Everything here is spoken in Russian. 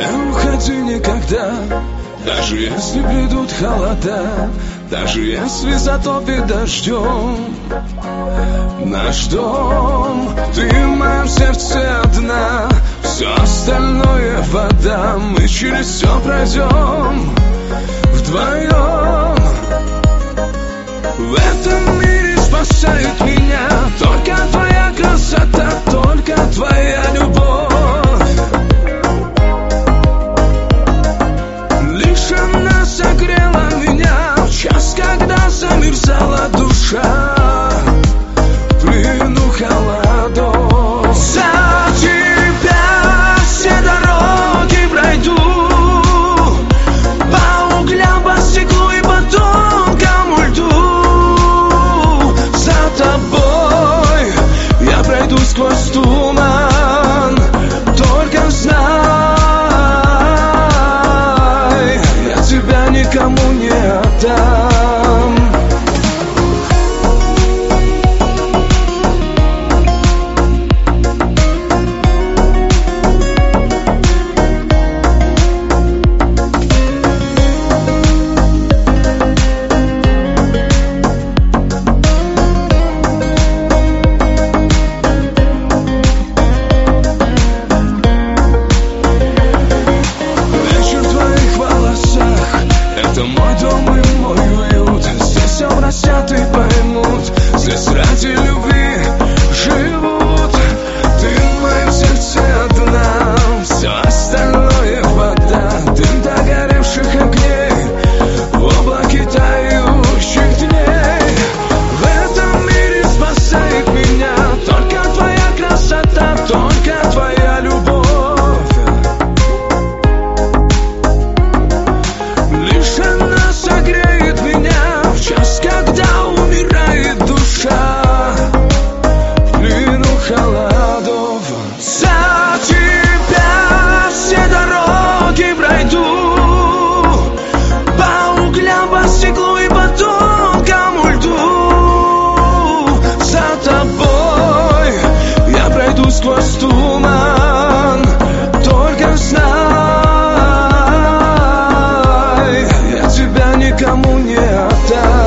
Не уходи никогда, даже если придут холода, даже если затопит дождем наш дом. Ты в моем сердце одна, все остальное вода. Мы через все пройдем вдвоем. В этом мире спасает меня только твоя красота, только твоя любовь. Лишь она согрела меня в час, когда замерзала душа в плену холодов. За тебя все дороги пройду, по углям, по стеклу и по тонкому льду. За тобой я пройду сквозь туман, только знай, я тебя никому не отдам. Сквозь туман, только знай, я тебя никому не отдам.